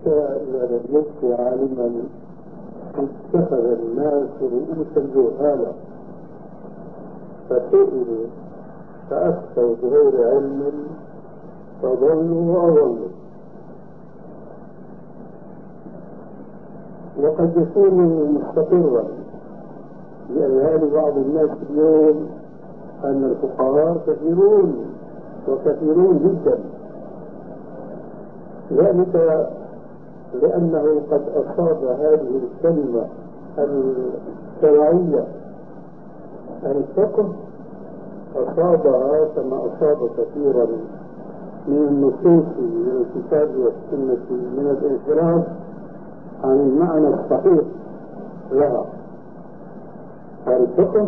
حتى إذا لم يبق عالما اتخذ الناس رؤوسا جهالا فسئلوا فأفتوا بغير علم فضلوا وأضلوا. وقد يكون مستقرا لأذهان بعض الناس اليوم أن الفقهاء كثيرون وكثيرون جدا، ذلك لأنه قد أصاب هذه الكلمة الشرعية الفقه، أصابها كما أصاب كثيرا من النصوص من الكتاب والسنة من الانحراف عن المعنى الصحيح لها. الفقه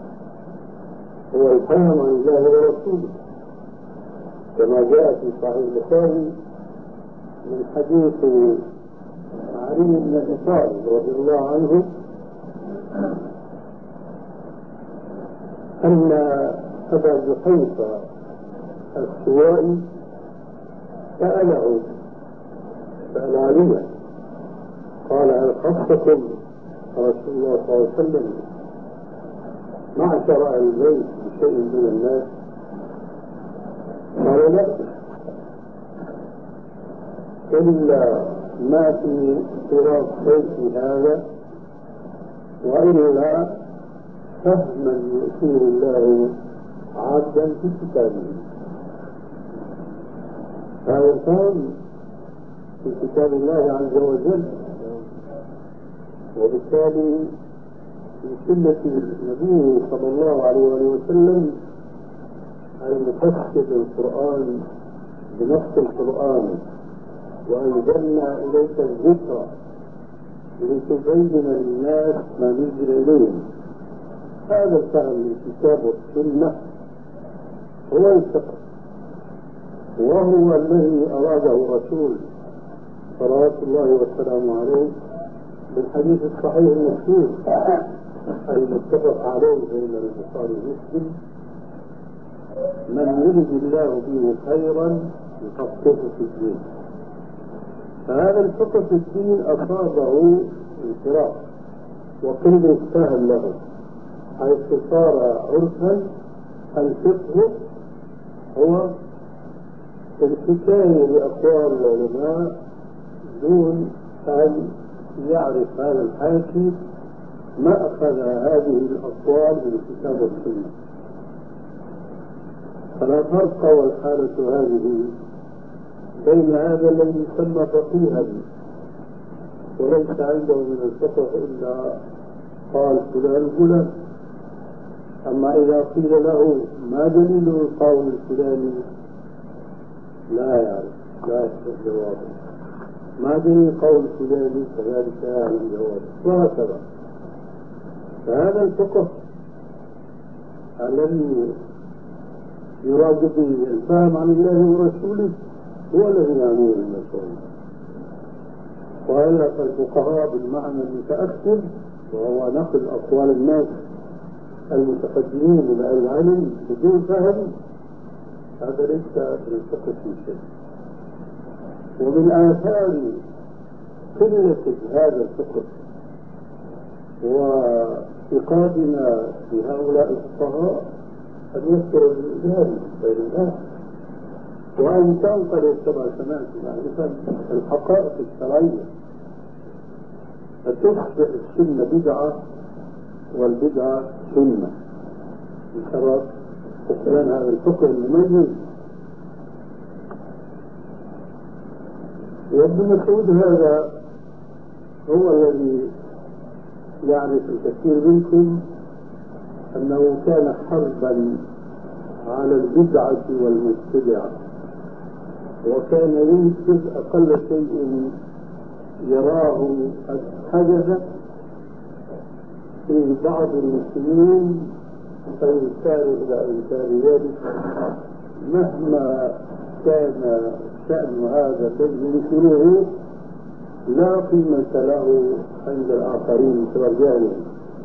هو الفهم عن الله ورسوله، كما جاء في صحيح البخاري من حديث علي بن ابي طالب رضي الله عنه ان ابا جحيفه السوائي سال عليا قال: هل خصكم رسول الله صلى الله عليه وسلم معشر اهل البيت بشيء من الناس؟ قال: لا، إلا ما في تراث بيت هذا، وإلا فهما يؤتيه الله عبدا في كتابه. هذا الفهم في كتاب الله عز وجل، وبالتالي في سنة نبيه صلى الله عليه وسلم أن يفسر القرآن بنص القرآن، وأنزلنا إليك الذكر لتبين للناس ما نزل إليهم. هذا الفهم من الكتاب والسنة هو الفقه، وهو الذي أراده الرسول صلوات الله وسلامه عليه بالحديث الصحيح المشهور المتفق عليه بين البخاري ومسلم: من يرد الله به خيرا يفقهه في الدين. فهذا الفقه في الدين أصابه انحراف وقلة فهم له، حيث صار عرفا الفقه هو الحكاية لأقوال العلماء دون أن يعرف هذا الحاكي ما أخذ هذه الأقوال من الكتاب والسنة. فلا فرق والحالة هذه بين هذا الذي يسمى فقيها وليس عنده من الفقه إلا قال فلان فلان، أما إذا قيل له ما دليل القول الفلاني لا يعرف، لا يعرف جوابه. ما دليل القول الفلاني كذلك لا يعرف جوابه، وهكذا. فهذا الفقه الذي يراد به الفهم عن الله ورسوله هو الذي يعنيه المسؤول، وإلا فالفقهاء بالمعنى المتأخر وهو نقل أقوال الناس المتقدمين من العلم بدون فهم، هذا ليس من الفقه في شيء. ومن آثار قلة هذا الفقه وافتقادنا بهؤلاء الفقهاء أن يذكر الإنسان بين الناس، وأن تنقل كما سمعت معرفة الحقائق الشرعية، فتصبح السنة بدعة والبدعة سنة بسبب فقدان هذا الفقه المميز. وابن مسعود هذا هو الذي يعرف الكثير منكم أنه كان حربا على البدعة والمبتدعة، وكان ينكر أقل شيء يراه قد حدث في بعض المسلمين فيشار إلى إنكار ذلك مهما كان شأن هذا الذي ينكره لا قيمة له عند الآخرين كرجالهم.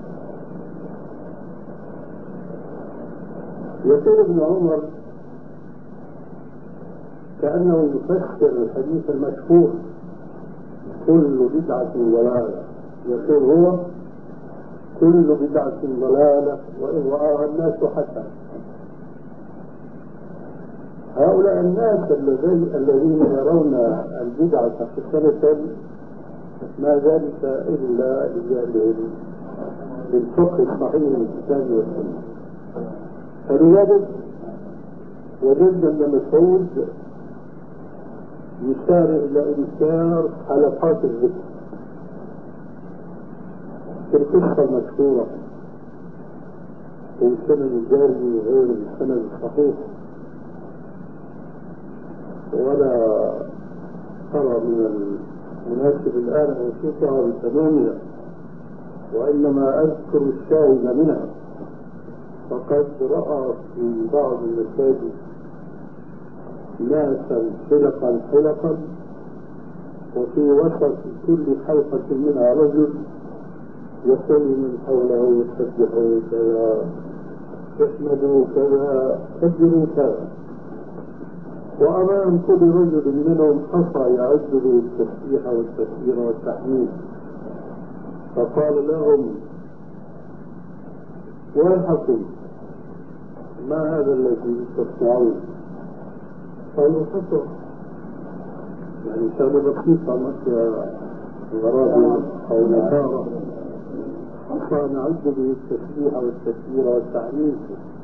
يقول ابن عمر كأنه يفسر الحديث المشهور كل بدعة ضلالة. يقول هو كل بدعة ضلالة وإن رآها الناس حسنة. هؤلاء الناس الذين يرون البدعة حسنة ما ذلك إلا لجهلهم بالفقه الصحيح من الكتاب والسنة. فلذلك وجدنا ابن مسعود يسارع إلى إنكار حلقات الذكر في القصة المشهورة في السند الجاري وغير السند الصحيح، ولا أرى من المناسب الآن أن أوصفها بتمامها، وإنما أذكر الشاهد منها. فقد رأى في بعض المساجد ناسا حلقا وفي وسط كل حلقة منها رجل يقول من حوله سبحوا كذا، احمدوا كذا، كبروا كذا، وأمام كل رجل منهم حصى يعد به التسبيح والتكبير والتحميد. فقال لهم ويحكم ما هذا الذي تصنعون؟ قالوا حصى، يعني شغلة بسيطة ماشية غرابة أو نكارة، حصى نعد به التسبيح والتكبير والتحميد.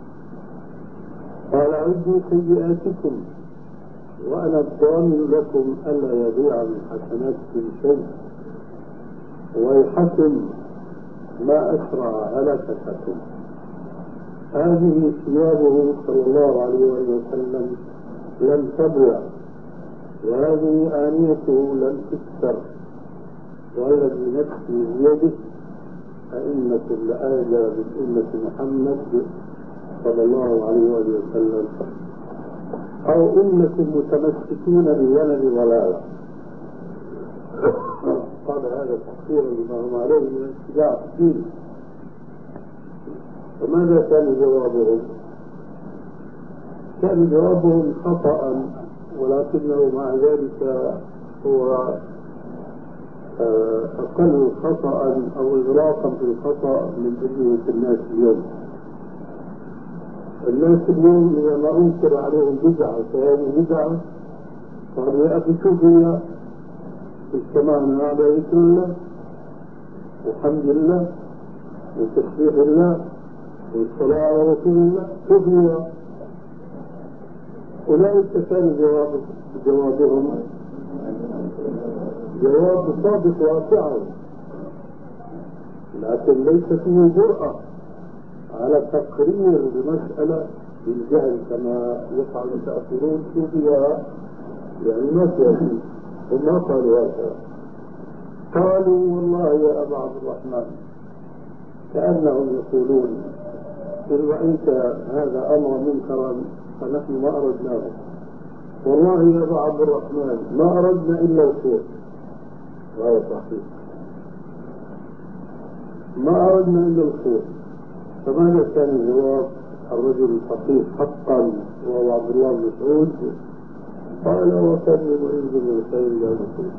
قال عدوا سيئاتكم وأنا الضامن لكم ألا يضيع من حسناتكم شيء، ويحكم ما أسرع هلكتكم. هذه ثيابه صلى الله عليه وسلم لم تضيع، وهذه آنيته لم تكسر، والذي نفسي بيده أئنكم لآلة من أمة محمد صلى الله عليه وسلم، أو إنكم متمسكون بولد ضلالة. قال هذا تحقيرا لما هم عليه من اتباع الدين. وماذا كان جوابهم؟ كان جوابهم خطأ، ولكنه مع ذلك هو أقل خطأ أو إغراقا في الخطأ من أجل الناس اليوم. الناس اليوم إذا ما أنكر عليهم بدعة فهذه بدعة، قالوا يا أخي شوف هي اجتمعنا على ذكر الله وحمد الله وتسبيح الله والصلاة على رسول الله، شوف هي. أولئك كان جوابهم جواب صادق واقعي، لكن ليس فيه جرأة على تقرير المسألة بالجهل كما يفعل المتأخرون. فيها يعني ما فيها شيء، وما قالوا هكذا. قالوا والله يا أبا عبد الرحمن، كأنهم يقولون إن رأيت هذا أمر منكرا فنحن ما أردناه، والله يا أبا عبد الرحمن ما أردنا إلا الخير. وهذا صحيح، ما أردنا إلا الخير. فماذا كان جواب الرجل الفقيه حقا وهو عبد الله بن مسعود؟ قال وكم من مريد بالخير لا يصيب،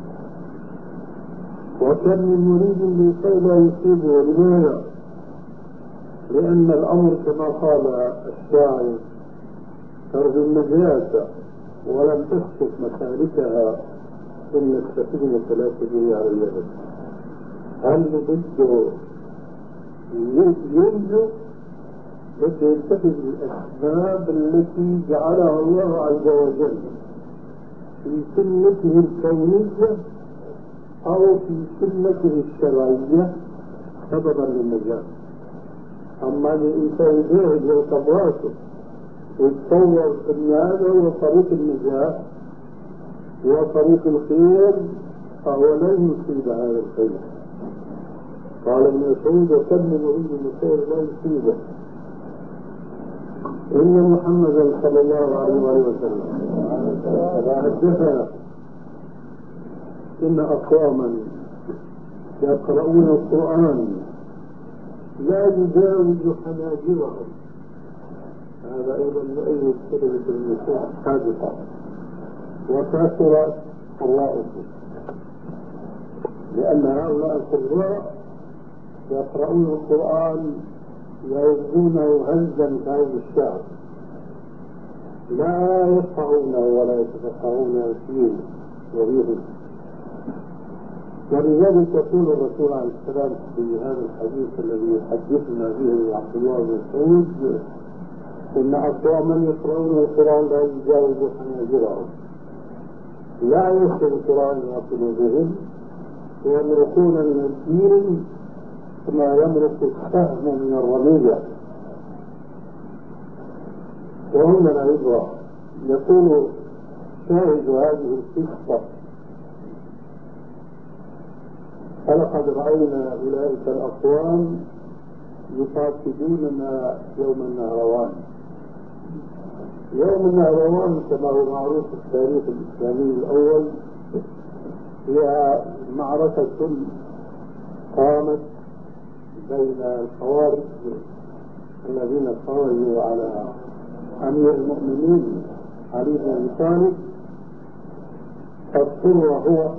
وكم من مريد بالخير لا يصيبه. لماذا؟ لأن الأمر كما قال الشاعر ترجو النجاة ولم تسلك مسالكها إن السفينة لا تجري على اليد. هل بده ينجو؟ بده يتخذ الأسباب التي جعلها الله عز وجل في سنته الكونية أو في سنته الشرعية سببا للنجاة. أما الإنسان جاهل يركب راسه ويتصور أن هذا هو طريق النجاة وطريق الخير، فهو لن يصيب هذا الخير. قال ابن مسعود وكم من مريد بالخير لا يصيبه. إن محمدا صلى الله عليه وسلم حدثنا إن أقواما يقرؤون القرآن لا يجاوز حناجرهم. هذا أيضا يؤيد كلمة النصوص السابقة. وكثر قراءه لأن هؤلاء القراء يقرؤون القرآن يهزونه هزا كهز الشعر، لا يفقهونه ولا يتفقهون فيه وبه. ولذلك يقول الرسول عليه السلام في هذا الحديث الذي يحدثنا به عبد الله بن مسعود: إن أقواما يقرؤون القرآن لا يجاوز حناجرهم، لا يصل القرآن إلى قلوبهم، ويمرقون من الدين كما يمرق السهم من الرمية. وهنا العبرة. يقول شاهد هذه القصة: فلقد رأينا أولئك الأقوام يقاتلوننا يوم النهروان. يوم النهروان كما هو معروف في التاريخ الإسلامي الأول هي معركة قامت بين الخوارج الذين خرجوا على أمير المؤمنين علي بن أبي طالب، فاضطر هو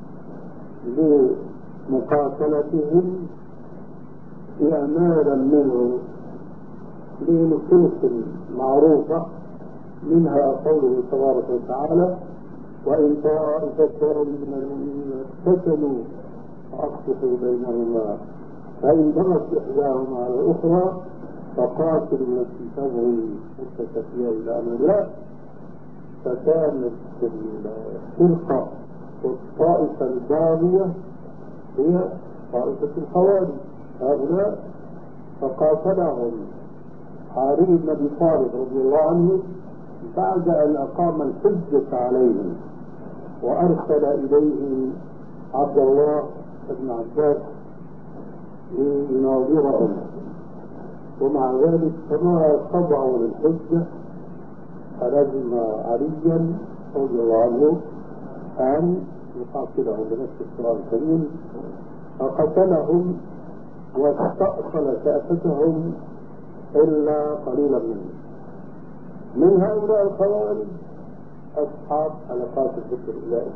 لمقاتلتهم إعمالا منه لنصوص معروفة، منها قوله تبارك وتعالى: وإن طائفتان من المؤمنين اقتتلوا فأصلحوا بينهما فإن بغت إحداهما على الأخرى فقاتلوا التي تبغي حتى تفيء إلى أمر الله. فكانت الفرقة والطائفة الباغية هي طائفة الخوارج هؤلاء، فقاتلهم علي بن أبي طالب رضي الله عنه بعد أن أقام الحجة عليهم وأرسل إليهم عبد الله بن عباس ليناظرهم، ومع ذلك فما خضعوا للحجة، فلزم عليا رضي الله عنه أن يقاتلهم بنفس القرآن الكريم، فقتلهم واستأصل كأفتهم إلا قليلا منهم. من هؤلاء الخوارج أصحاب حلقات الذكر الإلهي.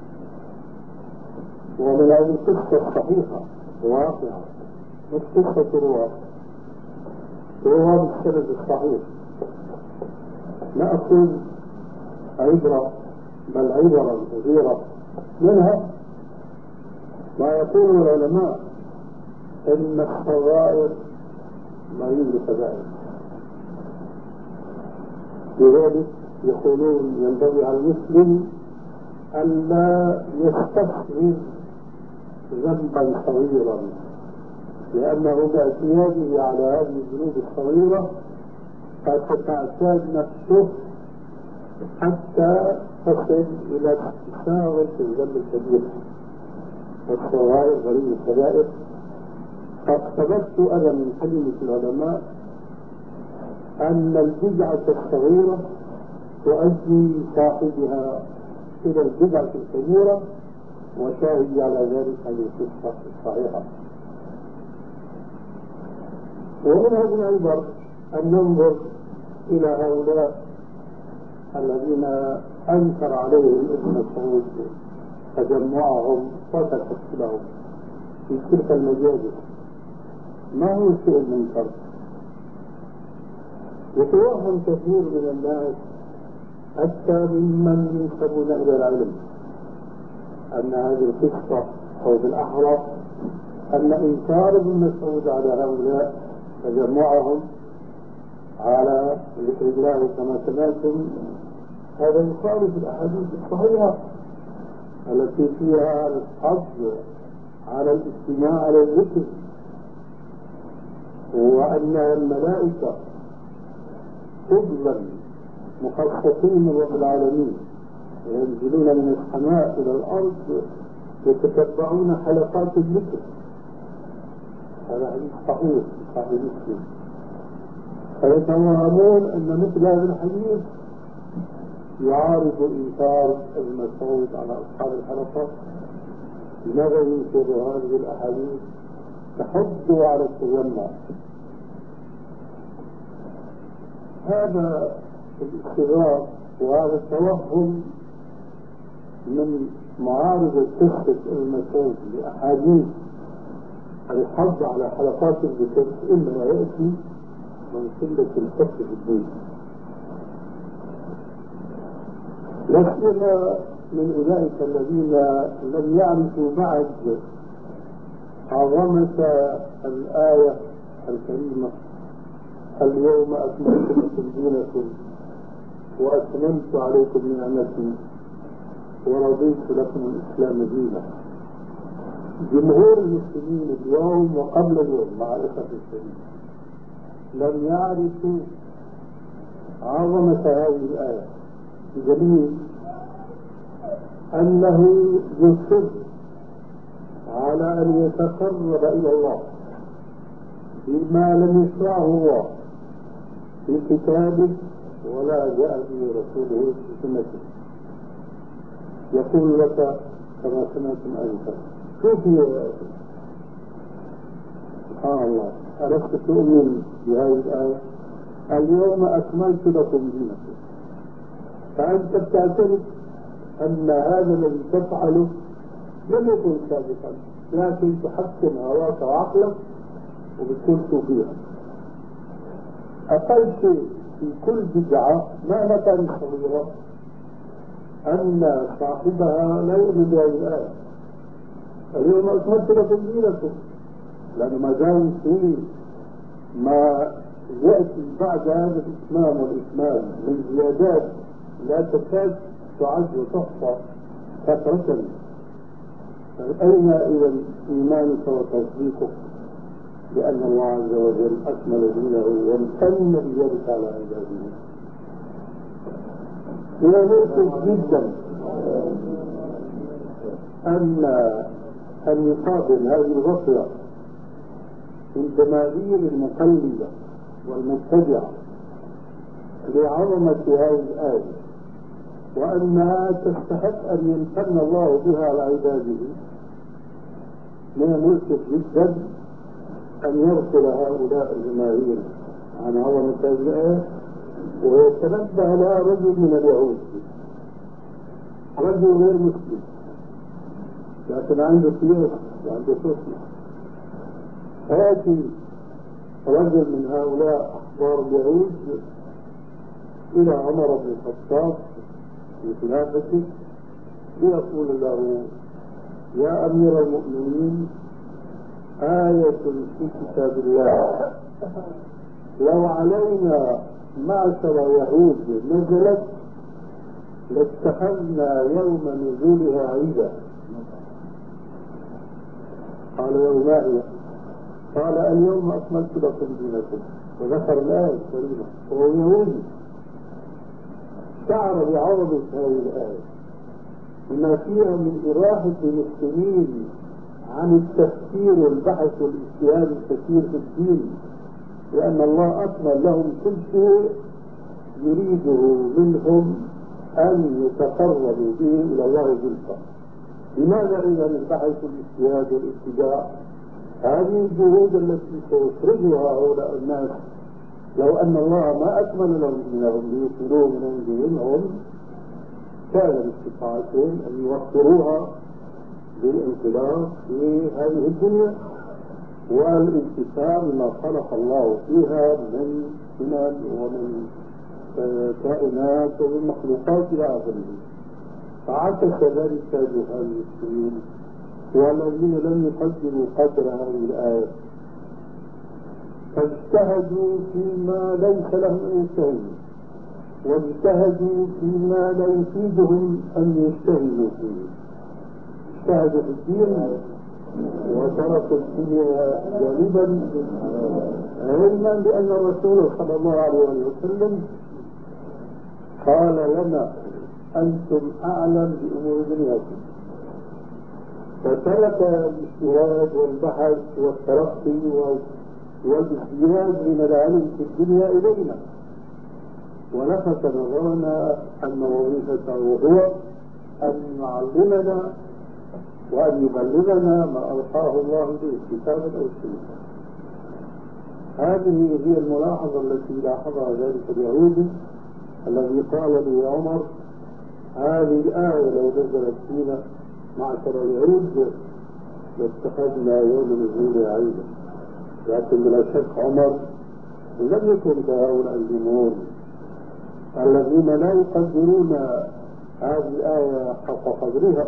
ومن هذه القصة الصحيحة واقعة، مش قصة رواه بالسند الصحيح، نأخذ عبرة، بل عبرة كثيرة منها ما يقول العلماء إن الصغائر معين بالكبائر. لذلك يقولون ينبغي على المسلم أن لا يستصغر ذنبا صغيرا، لأنه باعتياده على هذه الذنوب الصغيرة قد تتعتاد نفسه حتى تصل إلى التساهل في الذنب الكبير. والصغائر غريب الكبائر. فاقتبست أنا من كلمة العلماء أن البدعة الصغيرة تؤدي صاحبها إلى البدعة الكبيرة، وشاهد على ذلك هذه القصة الصحيحة. ومن هذه العبر أن ننظر إلى هؤلاء الذين أنكر عليهم ابن مسعود تجمعهم وتكتب لهم في تلك المجالس. ما هو الشيء المنكر؟ يتوهم كثير من الناس حتى ممن ينسبون إلى العلم أن هذه القصة، أو بالأحرى أن إنكار ابن مسعود على هؤلاء تجمعهم على ذكر الله كما سمعتم هذا يخالف الأحاديث الصحيحة التي فيها الحظ على الاجتماع على الذكر، وأن الملائكة فضلا مخصصين من رب العالمين ينزلون من السماء إلى الأرض يتتبعون حلقات الذكر. هذا حديث صحيح صحيح مسلم. فيتوهمون أن مثل هذا الحديث يعارض إنكار ابن مسعود على أصحاب الحلقات. لماذا ينكر هذه الأحاديث تحض على التجمع؟ هذا الاستغراب وهذا التوهم من معارضة قصة المسعود لأحاديث الحظ على حلقات الذكر إنما يأتي من قلة الفقه في الدين، لا سيما من أولئك الذين لم يعرفوا بعد عظمة الآية الكريمة: اليوم أكملت لكم دينكم وأتممت عليكم نعمتي ورضيت لكم الإسلام دينا. جمهور المسلمين اليوم وقبل اليوم مع الأسف الشديد لم يعرفوا عظمة هذه الآية، بدليل أنه يصر على أن يتقرب إلى الله بما لم يشرعه الله في كتابه ولا جاء به رسوله في سنته. يقول لك كما سمعتم أنت: شوفي يا سبحان الله، ألست تؤمن بهذه الآية؟ اليوم أكملت لكم دينكم. فأنت بتعترف أن هذا الذي تفعله لم يكن سابقا، لكن تحكم هواك وعقلك وبتكون صوفيا. أقل شيء في كل بدعة مهما كانت صغيرة أن صاحبها لا يؤمن بهذه الآية: اليوم أكملت لكم دينكم، لأنه ما دام في ما يأتي بعد هذا الإتمام والإكمال من زيادات لا تكاد تعد وتحصى كثرة، فأين إذا إيمانك وتصديقك بأن الله عز وجل أكمل دينه وامتن بذلك على عباده؟ ويؤسف جدا أن يقابل هذه الغفلة من جماهير المقلدة والمبتدعة لعظمة هذه الآية وأنها تستحق أن يمتن الله بها على عباده. من المؤسف جدا أن يغفل هؤلاء الجماهير عن عظمة هذه الآية ويتنبه لها رجل من اليهود، رجل غير مسلم لكن عنده سياسة وعنده حكمة. فيأتي رجل من هؤلاء أحبار اليهود إلى عمر بن الخطاب في خلافته ليقول له: يا أمير المؤمنين، آية في كتاب الله لو علينا معشر يهود نزلت لاتخذنا يوم نزولها عيدا. قال: يوم هي؟ قال: اليوم أكملت لكم دينكم، وذكر الآية الكريمة وهو يهودي. شعر بعظمة هذه الآية بما فيها من إراحة المسلمين عن التفكير والبحث والاجتهاد الكثير في الدين، لأن الله أكمل لهم كل شيء يريده منهم أن يتقربوا به إلى الله زلفى. لماذا إذا البحث والاجتهاد والابتداع؟ هذه الجهود التي سيخرجها هؤلاء الناس لو أن الله ما أكمل لهم دينهم ليوصلوه من عندهم هم، كان باستطاعتهم أن يوفروها بالانطلاق في هذه الدنيا والانتفاع بما خلق الله فيها من سنن ومن كائنات ومن مخلوقات إلى آخره. فعكس ذلك جهال المسلمين والذين لم يقدروا قدر هذه الآية، فاجتهدوا فيما ليس لهم أن يجتهدوا، واجتهدوا فيما لا يفيدهم أن يجتهدوا فيه. اجتهدوا في الدين وتركوا الدنيا جانبا، علما بأن الرسول صلى الله عليه وسلم قال لنا: أنتم أعلم بأمور دنياكم. فترك الاجتهاد والبحث والترقي والازدياد من العلم في الدنيا إلينا، ولفت نظرنا أن وظيفته هو أن يعلمنا وأن يبلغنا ما أوحاه الله إليه كتابا أو سنة. هذه هي الملاحظة التي لاحظها ذلك اليهودي الذي قال لي: يا عمر، هذه الآية لو نزلت فينا معشر اليهود لاتخذنا يوم النزول عيدا، لكن بلا شك عمر لم يكن كهؤلاء الجمهور الذين لا يقدرون هذه الآية حق قدرها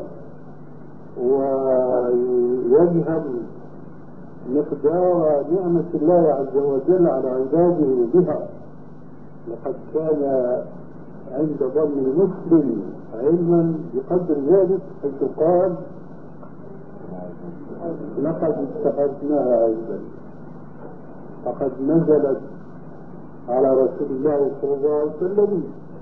ويجهل مقدار نعمة الله عز وجل على عباده بها. لقد كان عند ظن المسلم علما بقدر ذلك، حيث قال لقد اتخذناها عيدا. فقد نزلت على رسول الله صلى الله عليه وسلم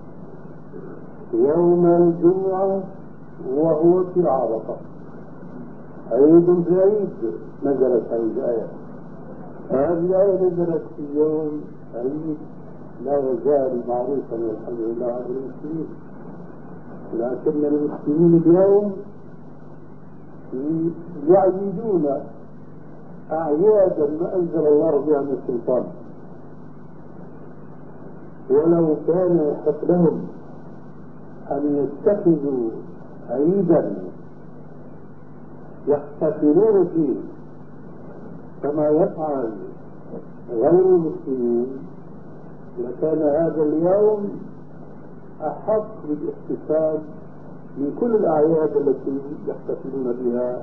يوم الجمعة وهو في عرفة، عيد في عيد. نزلت هذه الآية. هذه الآية نزلت في يوم عيد لا يزال معروفا والحمد لله عند المسلمين، لكن المسلمين اليوم يعيدون أعيادا ما أنزل الله بها من سلطان. ولو كان يحق لهم أن يتخذوا عيدا يحتفلون فيه كما يفعل غير المسلمين، لكان هذا اليوم أحق بالاحتفال من كل الأعياد التي يحتفلون بها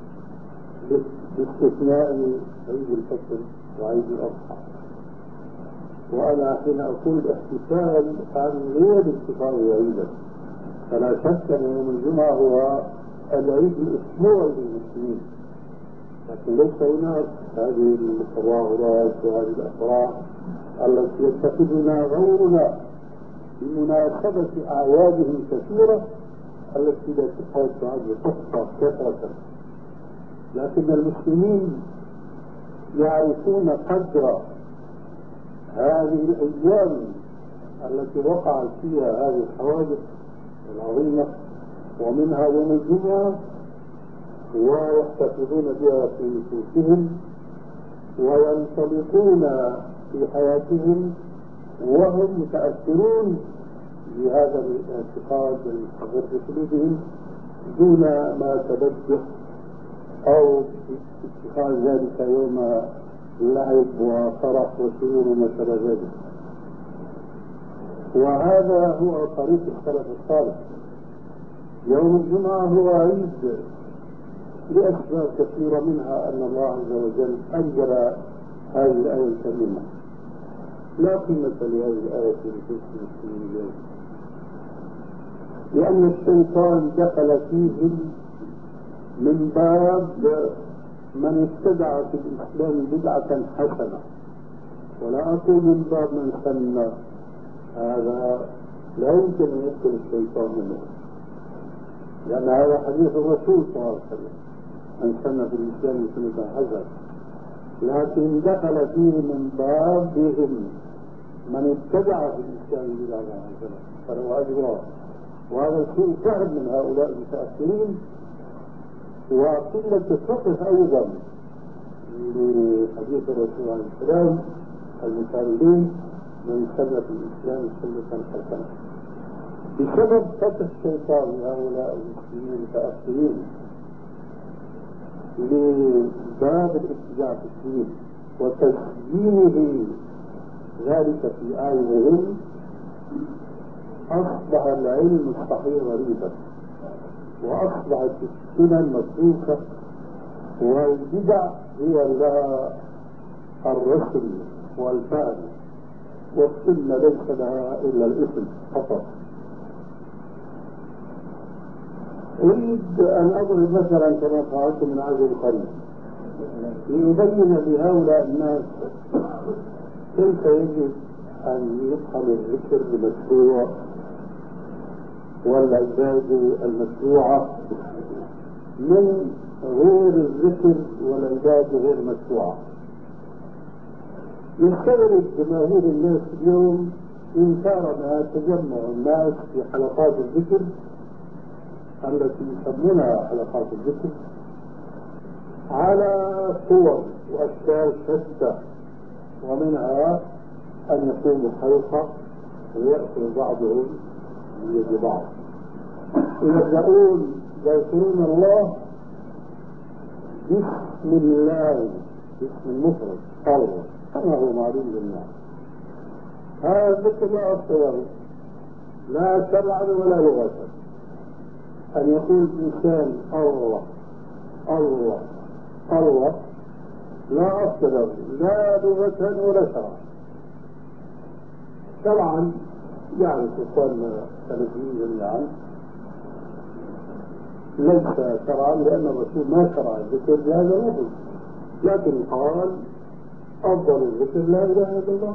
باستثناء عيد الفطر وعيد الأضحى. وأنا حين أقول الاحتفال عن غير الاحتفال عيدا، فلا شك أن يوم الجمعة هو العيد الأسبوعي للمسلمين، لكن ليس هناك هذه التظاهرات وهذه الأفراح التي يتخذنا غيرنا بمناسبة أعياده كثيرة التي لا تعد تحصى كثرة. لكن المسلمين يعرفون قدر هذه الأيام التي وقعت فيها هذه الحوادث العظيمة، ومنها يوم الجمعة، ويحتفظون بها في نفوسهم وينطلقون في حياتهم وهم متأثرون بهذا الاعتقاد المستقر في قلوبهم دون ما تبجح أو اتخاذ ذلك يوم لعب وفرح وسرور وما شابه ذلك. وهذا هو طريق السلف الصالح. يوم الجمعة هو عيد لأسباب كثيرة، منها أن الله عز وجل أنزل هذه الآية الكريمة. لا قيمة لهذه الآية في نفوس المسلمين اليوم، لأن الشيطان دخل فيهم من باب من ابتدع في الإسلام بدعة حسنة، ولا أقول من باب من سن، هذا لا يمكن أن يدخل الشيطان منه، لأن هذا حديث الرسول صلى الله عليه وسلم من سن في الإسلام سنة حسنة. لكن دخل فيه من بابهم من ابتدع في الإسلام بدعة حسنة فله أجر. وهذا سوء فهم من هؤلاء المتأثرين، وقلة الفقه أيضا لحديث الرسول عليه السلام المقابلين من سن في الإسلام سنة حسنة، بسبب فتح الشيطان لهؤلاء المسلمين المتأثرين لباب الابتداع في الدين وتزيينه ذلك في أعينهم. أصبح العلم الصحيح غريبا، وأصبحت السنن متروكة، والبدع هي لها الرسم والفعل، والسنة ليس لها إلا الاسم فقط. أريد أن أضرب مثلا كما فعلت من عهد قريب ليبين لهؤلاء الناس كيف يجب أن يفهم الذكر المشروع والعبادة المشروعة من غير الذكر والعبادة غير مشروعة. يستغرب جماهير الناس اليوم إنكار ما تجمع الناس في حلقات الذكر التي يسمونها حلقات الذكر على صور وأشكال شتى، ومنها أن يقوموا حلقة ويأخذ بعضهم بيد بعض ويبدأون يذكرون الله باسم الله، باسم المفرد الله كما هو معلوم للناس. هذا الذكر لا أصل له لا شرعا ولا لغة. أن يقول الإنسان الله الله الله لا أصل له لا لغة ولا شرعا. شرعا يعرف إخواننا السلفيين جميعا ليس شرعا لأن الرسول ما شرع الذكر بهذا اللفظ، لكن قال أفضل الذكر لا إله إلا الله.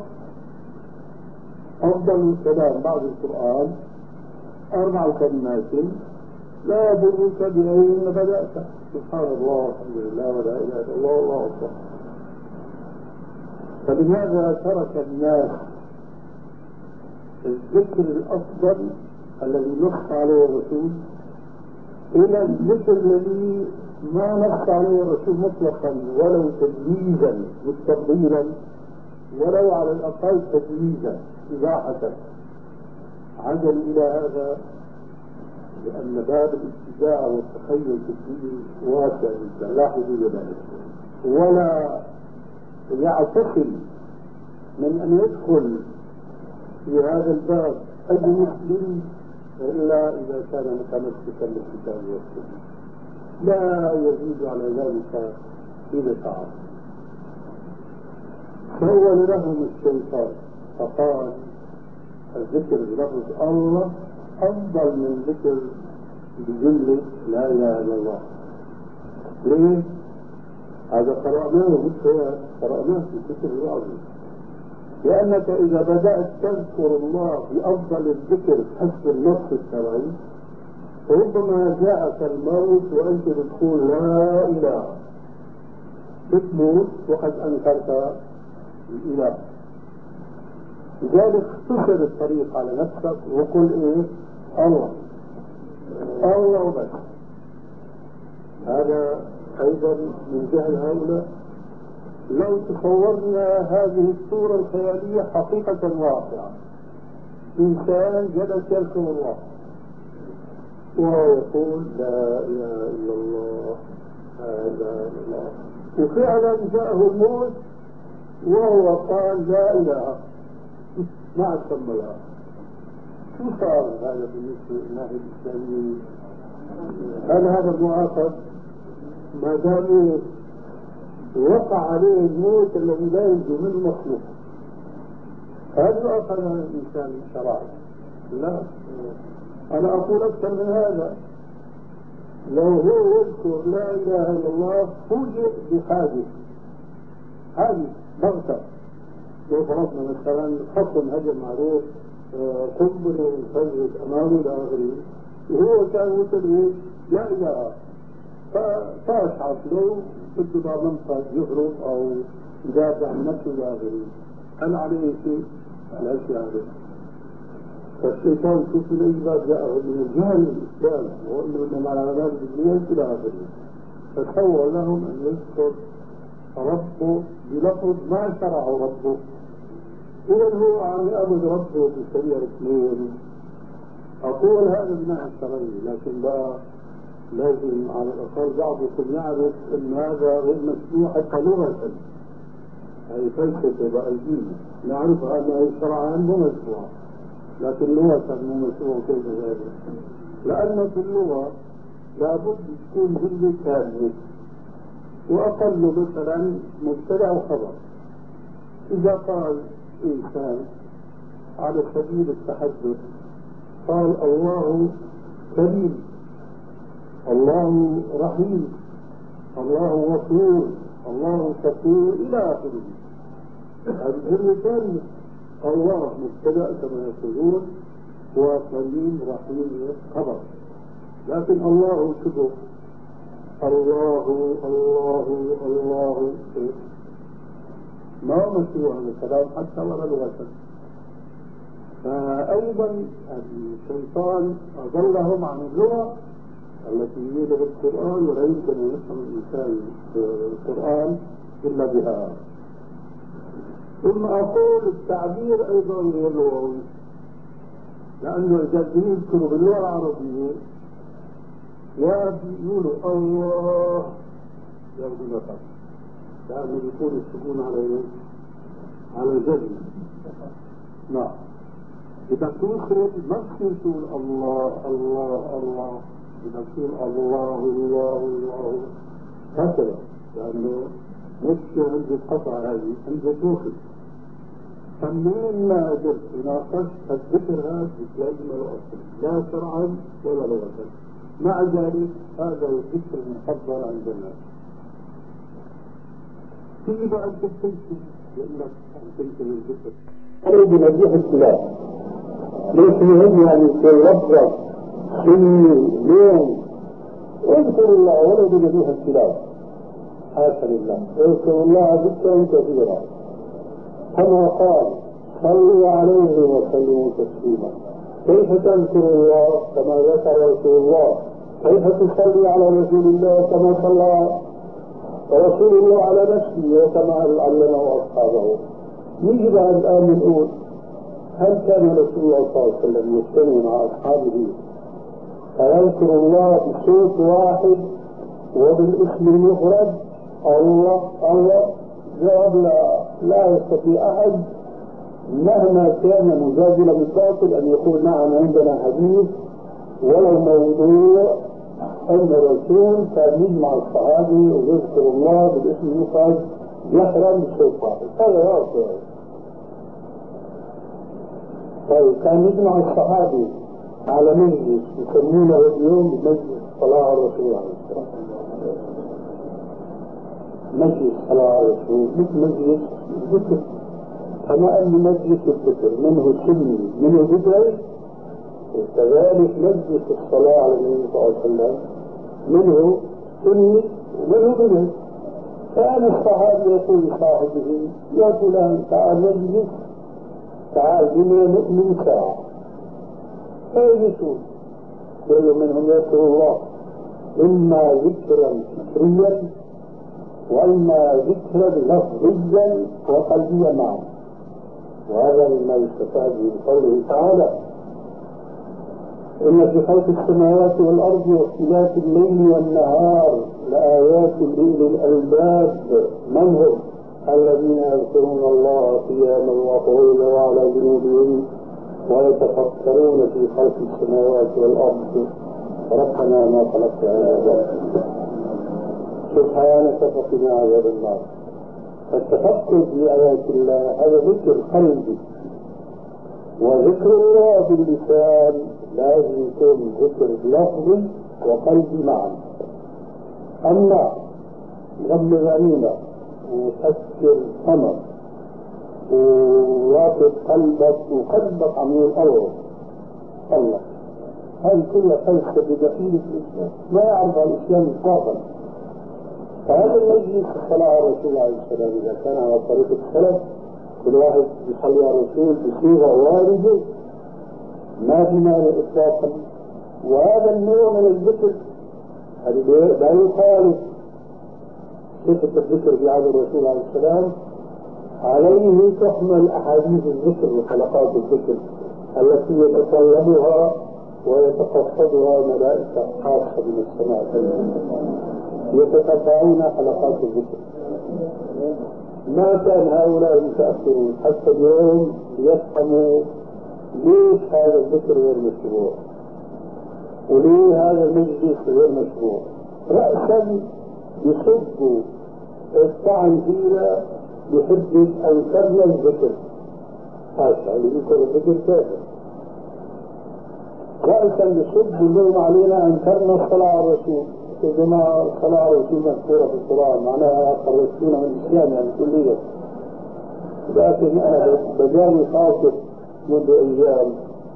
أفضل الكلام بعد القرآن 4 كلمات لا يضرك بأين بدأت، سبحان الله والحمد لله ولا إله إلا الله والله أكبر. فلماذا ترك الناس الذكر الأفضل الذي نص عليه الرسول إلى الذكر الذي ما نص عليه الرسول مطلقا ولو تجويزا مستقبلا ولو على الأقل تجويزا إباحة؟ عجل إلى هذا لأن باب الابتداع والتخيل في الدين واسع جدا لا حدود له، ولا يعتقل من أن يدخل في هذا الباب أي مسلم إلا إذا كان متمسكا بالكتاب والسنة، لا يزيد على ذلك إذا شعر. سول لهم الشيطان فقال الذكر بلفظ الله أفضل من ذكر بجملة لا إله إلا الله. ليه؟ هذا قرأناه بالخيال، قرأناه في الذكر العظيم. لأنك إذا بدأت تذكر الله بأفضل الذكر حسب النص الشرعي ربما جاءك الموت وأنت تقول لا إله، بتموت وقد أنكرت الإله. لذلك اختصر الطريق على نفسك وقل إيه؟ الله الله وبس. هذا أيضا من جهل هؤلاء. لو تصورنا هذه الصورة الخيالية حقيقة واقعة، إنسان جلس يذكر الله وهو يقول لا إله إلا الله لا إله إلا الله، وفعلا جاءه الموت وهو قال لا إله ما عاد كملها، شو صار هذا بالنسبة للناحية الإسلامية؟ هل هذا مؤاخذ ما دام وقع عليه الموت الذي لا ينجو منه مخلوق؟ هل يؤاخذ هذا الإنسان شرعا؟ لا. أنا أقول أكثر من هذا، لو هو يذكر لا إله إلا الله فوجئ بحادث بغتة، لو فرضنا مثلا خصم هجم عليه قنبلة انفجرت أمامه إلى آخره وهو كان يقول لا إله، فطاش عقله بده بعض منطقة يهرب أو يدافع عن نفسه إلى آخره، هل عليه شيء؟ لا شيء عليه. فالشيطان شوف من أي باب جاءه من الجهل الإسلام وإنما على ذلك الدنيا إلى آخره، فسوى لهم أن يذكر ربه بلفظ ما شرعه ربه. إذا هو عم يعبد ربه بشريعة اثنين. أقول هذا من الناحية الشرعية، لكن بقى لازم على الأقل بعضكم يعرف أن هذا غير مسموح حتى لغة، هي فلسفة بأيدينا نعرفها أنها شرعا مو مسموح، لكن لغة مو مسموح. كيف ذلك؟ لأن في اللغة لابد تكون جملة كاملة وأقل مثلا مبتدأ وخبر. إذا قال إنسان على سبيل التحدث قال الله كريم، الله رحيم، الله غفور، الله شكور إلى آخره، هذه جملة كاملة. الله مبتدأ كما يقولون وكريم رحيم خبر، لكن الله شبه الله الله الله ما مشروع هذا الكلام حتى ولا لغة. فأيضا الشيطان أضلهم عن اللغة التي هي لغة القرآن، ولا يمكن أن يفهم الإنسان القرآن إلا بها. ثم أقول التعبير أيضا غير لغوي، لأنه إذا يذكروا باللغة العربية وبيقولوا الله ياخذوا نفس، لأنه بيكون السكون على ايه؟ على الجزم. نعم. إذا تخرج ما تصير تقول الله الله الله، إذا تقول الله الله الله هكذا، لأنه مش همزة قطع هذه، همزة توخي. فمن ما قدرت ناقشت الذكر هذا بتلاقي ما له أصل، لا شرعا ولا لغة. مع ذلك هذا هو الذكر المفضل عند الناس. في بقى أنت تمشي لأنك تمشي للذكر. أنا بنجيح الكلاب. ليش مهم يعني في اللفظة سني يوم اذكر الله ولو بنجيح الكلاب. حاشا لله، اذكر الله ذكرا كثيرا. كما قال صلوا عليه وسلموا تسليما. كيف تذكر الله كما ذكر رسول الله؟ كيف تصلي على رسول الله كما صلى رسول الله على نفسه وكما علمه اصحابه؟ نيجي بعد الان نقول هل كان رسول الله صلى الله عليه وسلم يجتمع مع اصحابه فيذكر الله بصوت واحد وبالاسم المفرد الله الله؟ جواب لا يستطيع احد مهما كان مجادلا بالباطل ان يقول نعم عندنا حديث ولو موضوع ان الرسول كان يجمع الصحابي ويذكر الله بالاسم المفرد يحرم بصوت واحد. هذا واقع. طيب كان يجمع الصحابي على مجلس يسمونه اليوم بمجلس صلاة على الرسول عليه الصلاة والسلام. مجلس صلاة على الرسول مش مجلس ذكر، كما أن مجلس الذكر منه سني منه ذكر، وكذلك مجلس الصلاة على النبي صلى الله عليه وسلم منه سني ومنه ذكر. كان الصحابي يقول لصاحبه يا فلان تعال نجلس، تعال بنا نؤمن ساعة. فيجلسون كل منهم يذكر الله إما ذكرا فكريا وإما ذكرا لفظيا وقلبيا معا. وهذا مما يستفاد من قوله تعالى إن في خلق السماوات والأرض واختلاف الليل والنهار لآيات لأولي الألباب. من هم؟ الذين يذكرون الله قياما وقعودا وعلى جنوبهم ويتفكرون في خلق السماوات والأرض ربنا ما خلقت هذا باطلا سبحانك فقنا عذاب النار. فالتفكر في آيات الله هذا ذكر قلبي، وذكر الله باللسان لازم يكون ذكر لفظي وقلبي معا. أما غمض عينك وفكر همك وواقف قلبك وقلبك عم يقول الله، هذه كلها فلسفة بدخيل الإسلام، ما يعرف الإسلام إطلاقا. فهذا المجلس الصلاة على الرسول عليه السلام إذا كان على طريقة السلف كل واحد يصلي على الرسول بصيغة واردة ما في مانع إطلاقا، وهذا النوع من الذكر لا يخالف صفة الذكر في عهد الرسول عليه السلام. عليه تحمل أحاديث الذكر وحلقات الذكر التي يتطلبها ويتقصدها ملائكة خاصة من السماء يتتبعون حلقات الذكر. ما كان هؤلاء المتأخرون حتى اليوم يفهموا ليش هذا الذكر غير مشروع وليه هذا المجلس غير مشروع. رأسا يصدوا الطعن فينا بحجة أنكرنا الذكر، هذا اللي يذكر الذكر كافر. رأسا يصدوا اللوم علينا أنكرنا الصلاة على الرسول. يا جماعة الصلاة على الرسول مذكورة في القرآن معناها خرجتونا من الإسلام يعني كليا. لكن أنا بجاني خاطر منذ أيام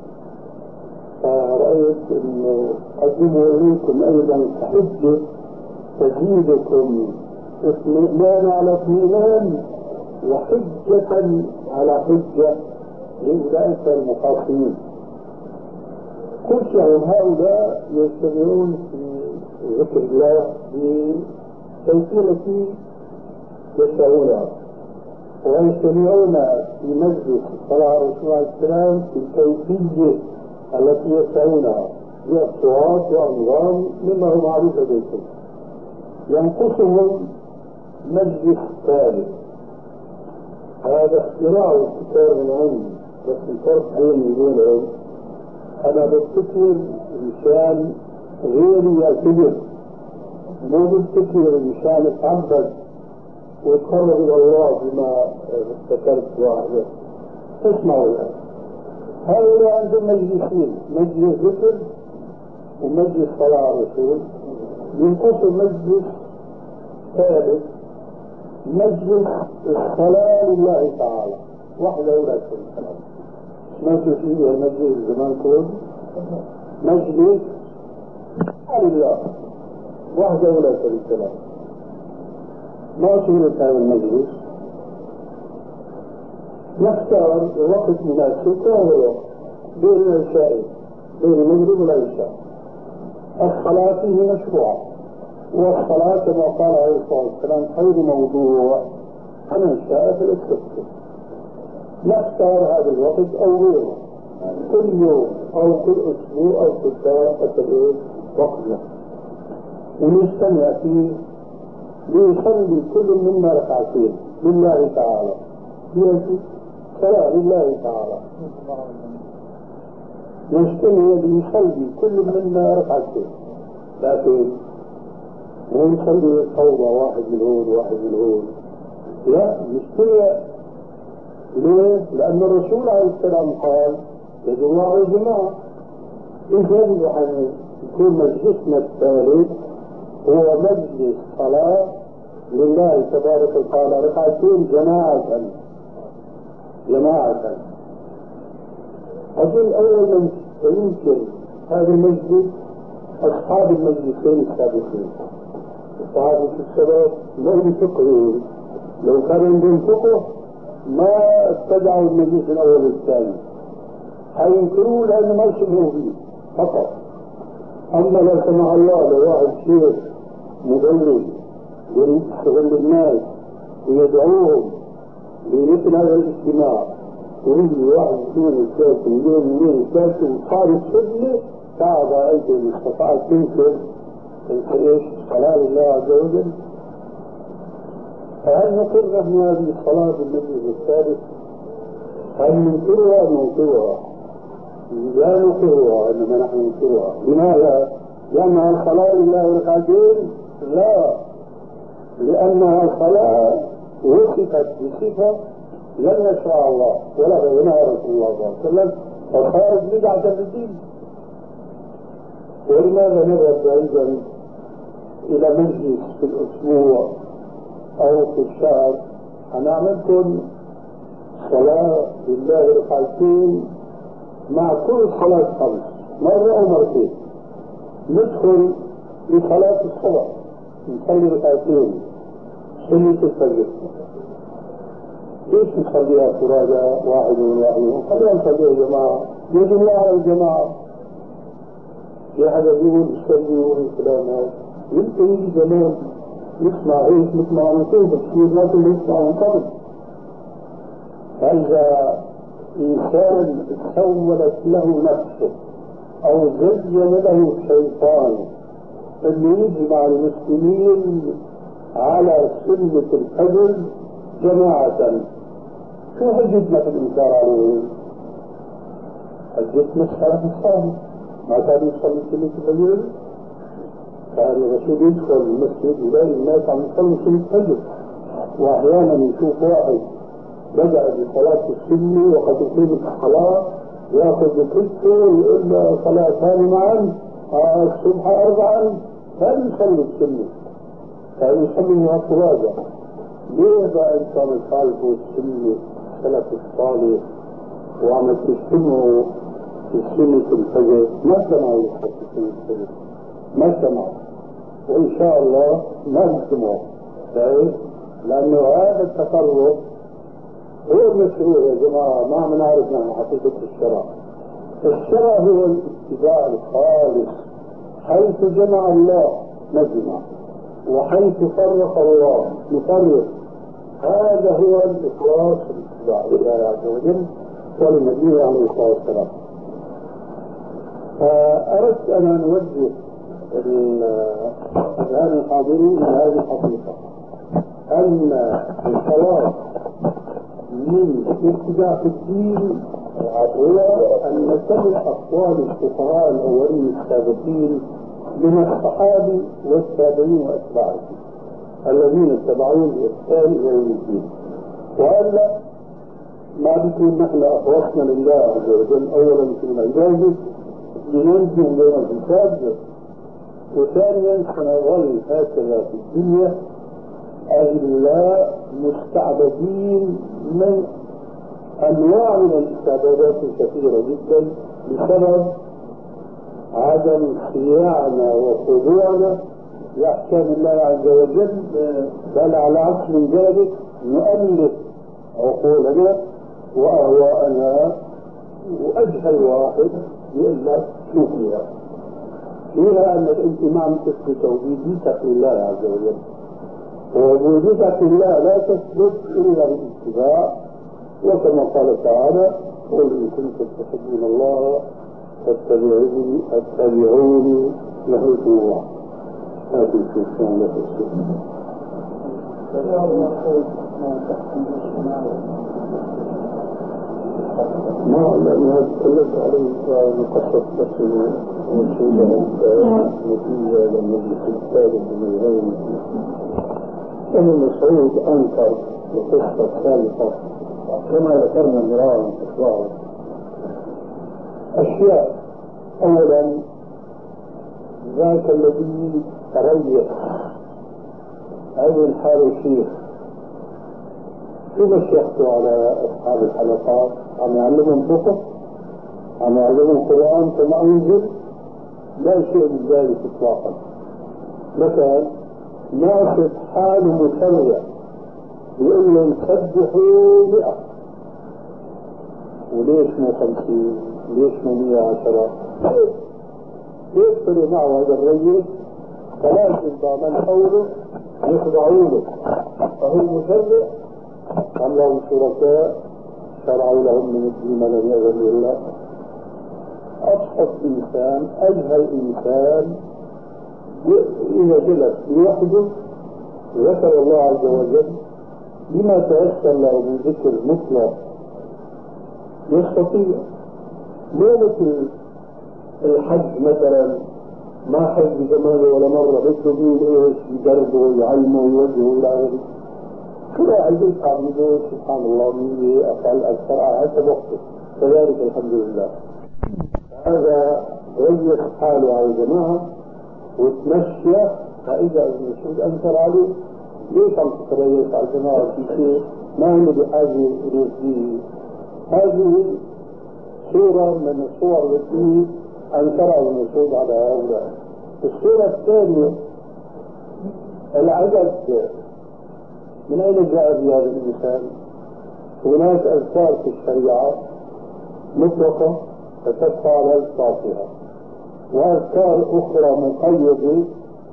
فرأيت أنه أقدموا إليكم أيضا حجة تزيدكم اطمئنان على اطمئنان وحجة على حجة لأولئك المخاصمين. قلت لهم هؤلاء يجتمعون في ذكر الله بكيفية يشاءونها ويجتمعون في مجلس الصلاة على الرسول عليه السلام بالكيفية التي يشاءونها بأصوات وأنظام مما هو معروف لديكم. ينقصهم مجلس ثالث، هذا اختراع الكتاب من عندي، بس الفرق بيني وبينهم أنا بفتكر مشان غيري يعتبر، مو بفتكر مشان أتعبد واتقرب إلى الله بما ذكرت واحدة. اسمعوا الآن، هؤلاء عندهم مجلسين، مجلس ذكر ومجلس صلاة على الرسول. ينقصوا مجلس ثالث، مجلس الصلاة لله تعالى وحده ولا شريك له. سمعتوا فيه المجلس زمان كله مجلس لله وحده ولا شريك له. ما شهرت هذا المجلس؟ نختار وقت مناسب كهو الوقت بين العشاء، بين المغرب والعشاء. الصلاة فيه مشروعة، والصلاة كما قال عليه الصلاة والسلام خير موضوع، فمن شاء فليستكثر. نختار هذا الوقت أو غيره، كل يوم أو كل أسبوع أو كل شهر حسب وقتنا، ونجتمع فيه ليصلي كل منا ركعتين لله تعالى، يأتي صلاة لله تعالى. نجتمع ليصلي كل منا ركعتين، لكن مو نصلي فوضى واحد من هون واحد من هون، لا، نجتمع. ليه؟ لأن الرسول عليه السلام قال يجب على الجماعة. إذا يكون مجلسنا الثالث هو مجلس صلاة لله تبارك وتعالى ركعتين جماعة. أظن أول من يمكن هذا المجلس أصحاب المجلسين السابقين. الصحابة السبب لهم فقهين، لو كان عندهم فقه ما اتبعوا المجلس الأول والثاني، حينكروا لأنه ما يشبهوا فيه فقط. أما لا سمح الله لو واحد شيخ مدلل يستغل الناس ويدعوهم لمثل هذا الاجتماع، ويجي واحد اثنين ثلاثة مليون ثلاثة وصارت شبهة، تعب أنت إن استطعت تنكر ايش؟ الصلاة لله عز وجل. فهل نقر نحن هذه الصلاة بالمجلس الثالث؟ هل ننكرها أم ننكرها؟ لا ننكرها، إنما نحن ننكرها. لماذا؟ لأنها صلاة لله ركعتين؟ لا، لأنها صلاة وصفت بصفة لم يشرع الله ولا بينها رسول الله صلى الله عليه وسلم، فصارت بدعة بالدين. ولماذا نذهب بعيدا إلى مجلس في الأسبوع أو في الشهر هنعملكم صلاة لله ركعتين مع كل صلاة خمس مرة أو مرتين؟ ندخل لصلاة الصبح نصلي ركعتين سنة الفجر، ليش نصليها فرادى واحد خلينا نصليها جماعة؟ يد الله على الجماعة. في حدا يقول يصلي والكلام هذا، يمكن يجي زمان يسمع هيك مثل ما عم يقول بتصير لكن يسمع من قبل. فإذا إنسان سولت له نفسه أو زين له الشيطان أنه يجي مع المسلمين على سنة الفجر جماعة، شو حجتنا في الإنكار عليه؟ حجتنا السلف الصالح ما كان يصلي سنة الفجر. كان الرسول يدخل المسجد يلاقي الناس عم يصلوا سنة الفجر، وأحيانا يشوف واحد بدأ بصلاة السنة وقد أقيمت الصلاة يأخذ بكتفه ويقول له صلاة ثانية معا الصبح 4 كان يصلي السنة، كان يصلي فرادى. ليه بقى أنت مخالفه السنة السلف الصالح وعم تجتمعوا في سنة الفجر؟ ما سمعوا في سنة الفجر، ما سمعوا، وإن شاء الله ما نسمعوا. لأنه هذا التقرب هو المشروع يا جماعة. ما عم نعرف نحن حقيقة الشرع. الشرع هو الاتباع الخالص، حيث جمع الله نجمع، وحيث فرق الله نفرق. هذا هو الإخلاص الاتباع لله عز وجل ولنبيه عليه الصلاة والسلام. فأردت أن أوجه أذهان الحاضرين إلى هذه الحقيقة، أن الخلاص من الابتداع في الدين هو أن نتبع أقوال الفقهاء الأولين السابقين من الصحابة والتابعين وأتباعهم الذين اتبعوه بإحسان إلى يوم الدين، وألا ما بيكون نحن أخلصنا لله عز وجل أولا في العبادة لننزل بين الحساب، وثانيا سنظل هكذا في الدنيا أذلاء مستعبدين من أنواع من الاستعبادات الكثيرة جدا بسبب عدم صياعنا وخضوعنا لأحكام الله عز وجل، بل على عكس من ذلك نؤلف عقولنا وأهواءنا، وأجهل واحد يقول لك شو فيها أنك أنت ما عم تثبت توحيدك لله عز وجل، ووجودك لله لا تثبت إلا بالاتباع، وكما قال تعالى: قل إن كنتم تحبون الله فاتبعوني يهدكم الله. هذه الشيء لا تشرك. ما لأنها تكلمت عليه مقصد بس وشيء نتيجة للمجلس الثالث من العلم. ابن مسعود أنكر القصة الثالثة كما ذكرنا مرارا تكرارا أشياء. أولا ذاك الذي تريح أي الحال الشيخ في مشيخته على أصحاب الحلقات، عم يعلمهم فقه، عم يعلمهم القرآن كما أنزل، لا شيء من ذلك إطلاقا. مثلا ناصب حاله مسرع يقول لهم سبحوا 100، وليش مو 50؟ ليش مو 110؟ يشتري معه هذا الرجل ثلاث من حوله يخضعوا له، فهو مسرع. أم لهم شركاء شرعوا لهم من الدين ما لم يأذن الله. أبسط إنسان، أجهل إنسان، إذا جلس لوحده ذكر الله عز وجل بما تيسر له من ذكر مطلق يستطيع. مو مثل الحج مثلا، ما حج زمانه ولا مرة، بده بيه ايش يدربه يعلمه يوجهه الى غيره. كل واحد يدفع بيده سبحان الله 100 أقل أكثر على حسب وقته، كذلك الحمد لله. هذا ريح حاله على الجماعة وتمشى، فإذا ابن مسعود أنكر عليه: ليش عم تتريث على الجماعة في شيء ما هو بحاجة إليه فيه؟ هذه صورة من الصور التي أنكرها ابن مسعود على هؤلاء. الصورة الثانية العدد، من أين جاء بهذا الإنسان؟ هناك أذكار في الشريعة مطلقة تتبع على ألفاظها، وأذكار أخرى مقيدة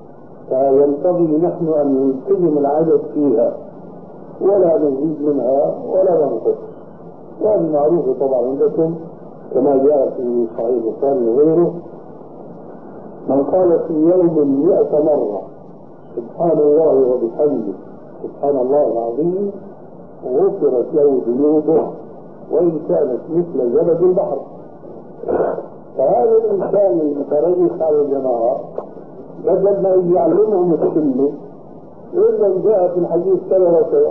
فينبغي نحن أن نلتزم العدد فيها ولا نزيد منها ولا ننقص. وهذه معروفة طبعا عندكم كما جاء في صحيح البخاري وغيره: من قال في يوم 100 مرة سبحان الله وبحمده سبحان الله العظيم غفرت له ذنوبه وإن كانت مثل زبد البحر. فهذا الإنسان المتريث على الجماعة بدل ما يعلمهم السنة وإذا جاء في الحديث كذا وكذا،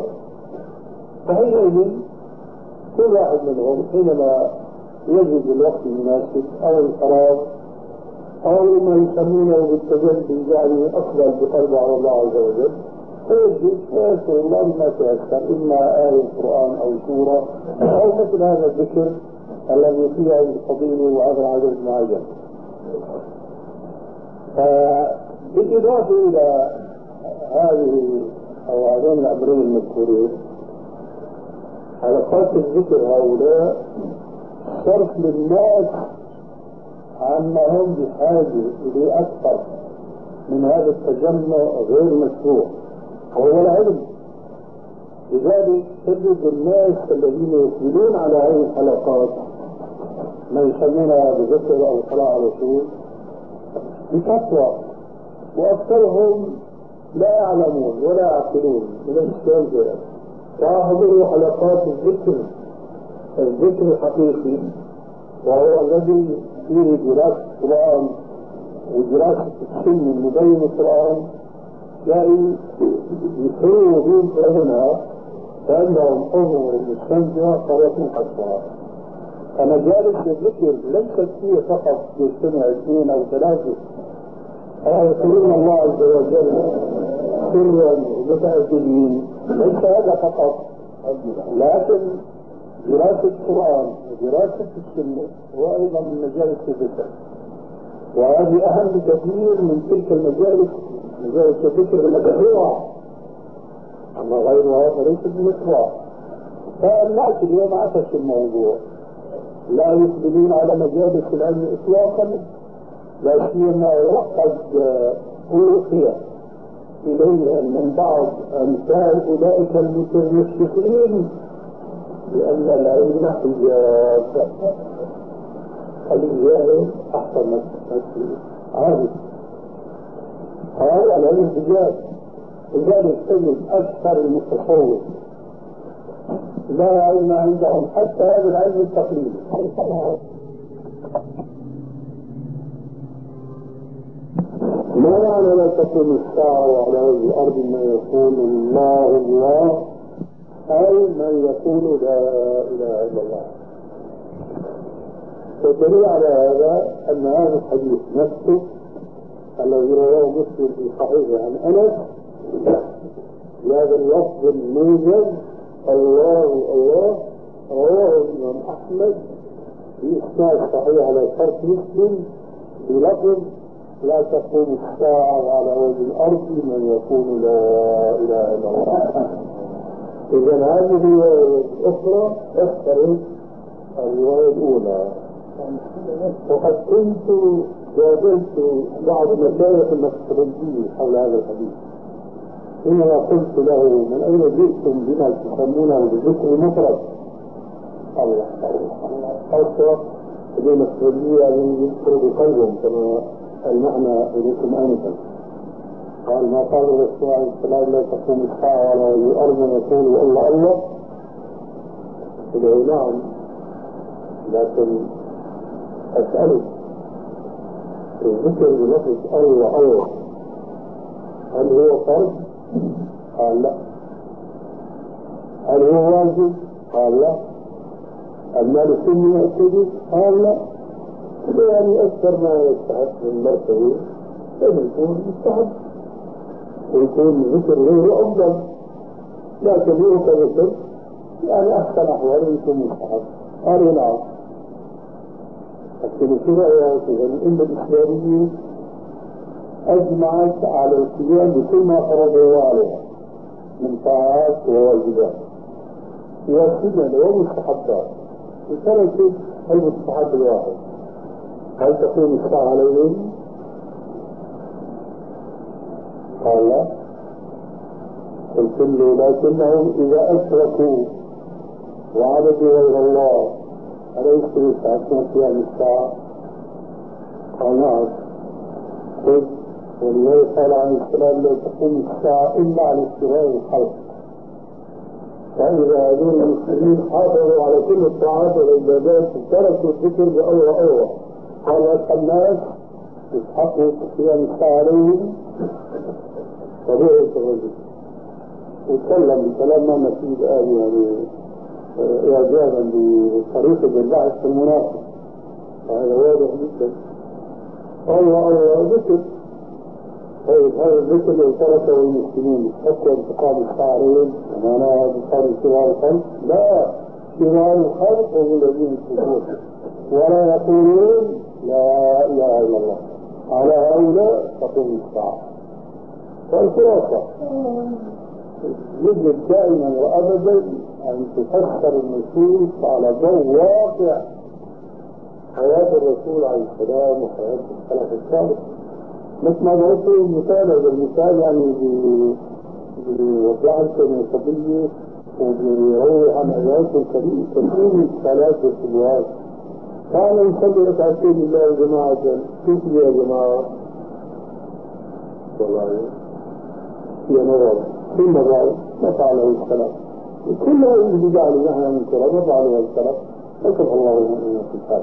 فحينئذ كل واحد منهم حينما يجد الوقت المناسب أو الفراغ أو ما يسمونه بالتجلي، يعني أقبل بقلبه على الله عز وجل، فيجلس ويذكر الله بما تيسر، إما آية القرآن أو سورة أو مثل هذا الذكر الذي فيه الفضيلة وهذا العدد المعين. بالإضافة إلى هذه أو هذين الأمرين المذكورين، حلقات الذكر هؤلاء صرف للناس عما هم بحاجة إليه أكثر من هذا التجمع غير مشروع، وهو العلم. لذلك تجد الناس الذين يقبلون على هذه الحلقات ما يسمونها بذكر أو صلاة على الرسول بفتوى، وأكثرهم لا يعلمون ولا يعقلون من الإسلام ذلك. فأحضروا حلقات الذكر الحقيقي، وهو الذي فيه دراسة القرآن ودراسة السنة المبين القرآن، تلاقي يسروا دين فهمها فإنهم أظهر المستمتع طريق حصرها. فمجالس الذكر ليست هي فقط يجتمع 2 أو 3 يذكرون الله عز وجل سرا متأجلين، ليس هذا فقط، لكن دراسة القرآن ودراسة السنة وأيضا من مجالس الذكر، وهذه أهم بكثير من تلك المجالس، مجالس الذكر المشروعة، أما غيرها فليست بمشروع. فالناس اليوم عكس الموضوع، لا يقبلون على مجالس العلم إطلاقا، لا سيما وقد أوحي إليهم من بعض أمثال أولئك المتمسكين لأن العلم حجاب، الجاهل أحسن من عارف هذا العلم حجاب. لذلك تجد أكثر المتصوف لا علم عندهم حتى هذا العلم التقليدي. ما معنى لا تقوم الساعة على وجه الأرض من يقول الله الله، أي من يقول لا إله إلا الله. والدليل على هذا أن هذا الحديث نفسه الذي رواه مسلم في صحيحه عن أنس بهذا اللفظ الموجز الله الله، رواه الإمام أحمد بإسناد صحيح على شرط مسلم بلفظ لا تقوم الساعة على وجه الأرض من يقول لا إله إلا الله. إذن هذه الرواية الأخرى أكثر الرواية الأولى. وقد كنت جادلت بعض مشايخ النقشبندية حول هذا الحديث، حينما قلت له من أين جئتم بما تسمونه بالذكر المفرد؟ الله خاصة بالنقشبندية الذين يذكروا بقلبهم كما المعنى إليكم أنتم. قال ما قال الرسول عليه السلام لا تقوم الساعة على وجه الأرض يقول الله الله. قلت نعم، لكن أسألك الذكر بلفظ الله الله هل هو فرض؟ قال لا. هل هو واجب؟ قال لا. المال السني يأكد؟ قال لا. يعني أكثر ما يستحق من مرتبه يكون مستحب ويكون ذكر غيره أفضل، لكن هو كذكر يعني أحسن أحوال يكون مستحب. قالوا نعم. لكن في رأيك الأمة الإسلامية أجمعت على القيام بكل ما فرض الله عليها من طاعات وواجبات وسنن ومستحبات، وتركت المستحب الواحد. هل تقوم الساعة عليهم؟ قال لا. قلت له لكنهم إذا أشركوا وعبدوا غير الله أليس يسعدون قيام الساعة؟ قال نعم. قلت ولذلك قال عليه السلام لا تقوم الساعة إلا على اشتراء الخلق، فإذا هذول المسلمين حافظوا على كل الطاعات والعبادات تركوا الذكر بأوه أوه، قال الناس يسحقوا قيام الساعة عليهم طبيعي الرجل. وتكلم بكلام ما نفيد يعني إعجابا بطريقة البحث في المنافق، وهذا واضح جدا. الله الله ذكر. طيب هذا الذكر لو تركه المسلمين يستحقوا انتقام الساعة عليهم ومعناها انتقام شرار الخلق؟ لا، شرار الخلق هم الذين يشركون ولا يقولون لا إله إلا الله. على هؤلاء تقوم الساعة. والخلاصة يجب دائما وأبدا أن تفسر النصوص على ضوء واقع حياة الرسول عليه السلام وحياة الخلق الصالح. مثل ما ضربت المثال، هذا المثال يعني بوضع لكم القضية وبيروح عن آيات كثير من الثلاث والسبوات كان يصلي ركعتين لله جماعة. كيف يا جماعة؟ والله يا نظر ثم بعد ما فعله السلام كل اللي جعل نهى من كرة ما فعله السلام أكف الله المؤمنين في الحال.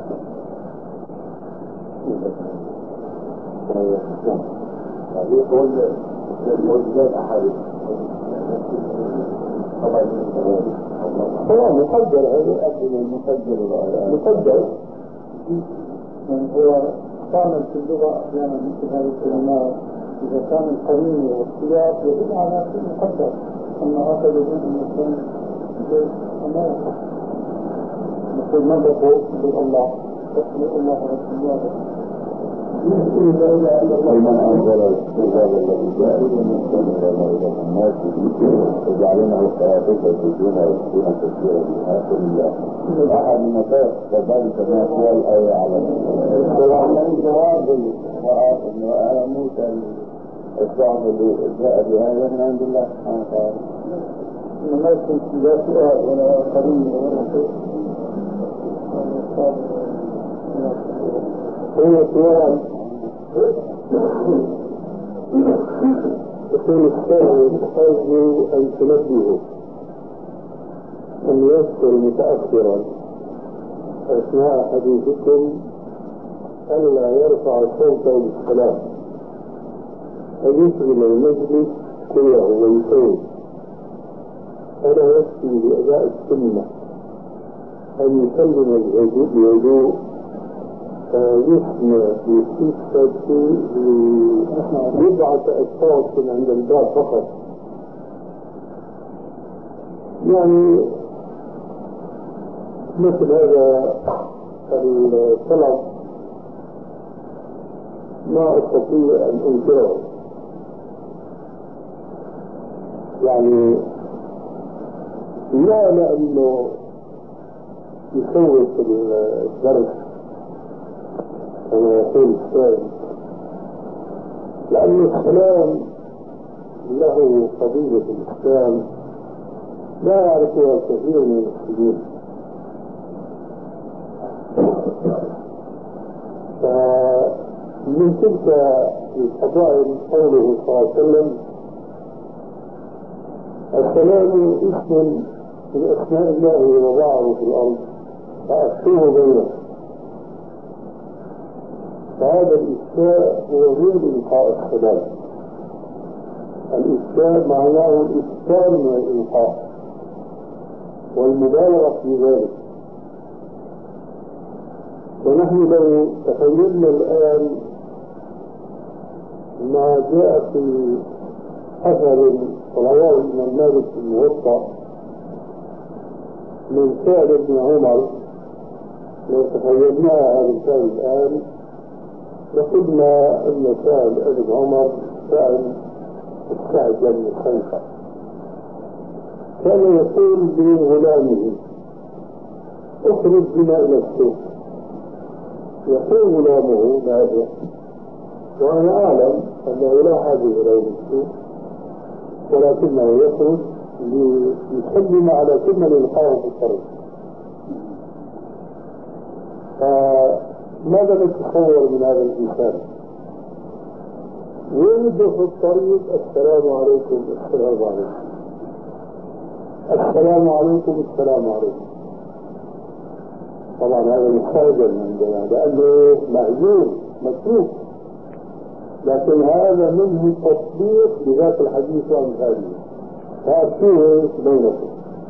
يقول الموجودات أحاديث هو مقدر هذا يقدم مقدر يعني هو استعمل في اللغة أحيانا مثل هذه الكلمات إذا كان القرين والسياق يدل على شيء مقدر أما هذا يجب أن يكون شيء أمام نقول نظفوا بالله تسمع الله ورسول لمن أنزل الكتاب الذي جاء إلى الناس وجعلناه خلافة الدين ويكون كثيرا بها كل أحد من الناس كذلك ما هو الآية على الجواب وآية موسى الشعب اللي جاء بهذا من عند الله سبحانه وتعالى ما يكون لا سؤال ولا قرين ولا شيء هو سؤال يقول السائل أرجو أن تنبهوا أن يذكر متأخرا أثناء حديثكم ألا يرفع صوته بالسلام أن يشغل المجلس كله ويصوت فلا يكفي بأداء السنة أن يسلم بهدوء يسمع بستة ببضعة أشخاص عند الباب فقط يعني مثل هذا الطلب ما أستطيع أن أنكره يعني لا لأنه يخوف الدرس كما يقول السائل لأن السلام له فضيلة الإسلام لا يعرفها كثير من المسلمين فمن تلك الفضائل قوله صلى الله عليه وسلم السلام اسم من أسماء الله وضعه في الأرض فأكتبه بينه فهذا الإساء هو غير إلقاء السلام الإساء معناه الإكثار من الإلقاء والمبالغة في ذلك ونحن لو تخيلنا الآن ما جاء في أثر رواه من مالك الموطأ من فعل ابن عمر لو تخيلنا هذا الفعل الآن لقلنا أن فعل ابن عمر فعل السعد بن خيفة كان يقول لغلامه اخرج بنا إلى السوق يقول غلامه ماذا وأنا أعلم أنه لا حاجة إلى السوق ولكنه يخرج ليسلم على كل من يلقاه في الطريق فماذا نتصور من هذا الإنسان يرد في الطريق السلام عليكم السلام عليكم السلام عليكم السلام عليكم طبعا هذا مستعجل عندنا لأنه مهجور متروك لكن هذا منه تطبيق لذات الحديث وأمثاله فأبشوه بينكم